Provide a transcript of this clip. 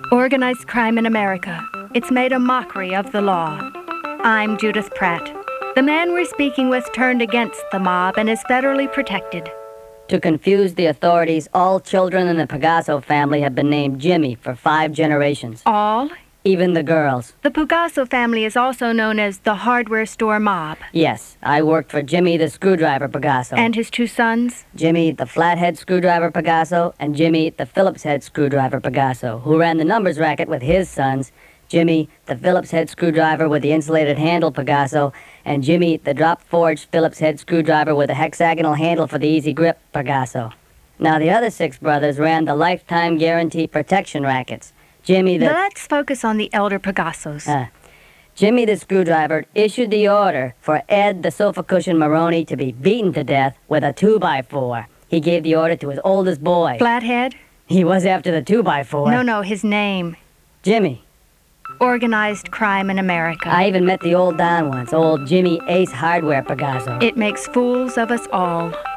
Organized crime in America. It's made a mockery of the law. I'm Judith Pratt. The man we're speaking with turned against the mob and is federally protected. To confuse the authorities, all children in the Pegaso family have been named Jimmy for 5 generations. All? Even the girls. The Pegaso family is also known as the hardware store mob. Yes, I worked for Jimmy the Screwdriver Pegaso. And his 2 sons? Jimmy the Flathead Screwdriver Pegaso and Jimmy the Phillips Head Screwdriver Pegaso, who ran the numbers racket with his sons, Jimmy the Phillips Head Screwdriver with the insulated handle Pegaso, and Jimmy the drop-forged Phillips Head Screwdriver with a hexagonal handle for the easy grip Pegaso. Now the other 6 brothers ran the lifetime guarantee protection rackets. Jimmy the... Let's focus on the elder Pegasos. Jimmy the Screwdriver issued the order for Ed the Sofa Cushion Maroney to be beaten to death with a 2x4. He gave the order to his oldest boy. Flathead? He was after the 2x4. No, his name. Jimmy. Organized crime in America. I even met the old Don once, old Jimmy Ace Hardware Pegaso. It makes fools of us all.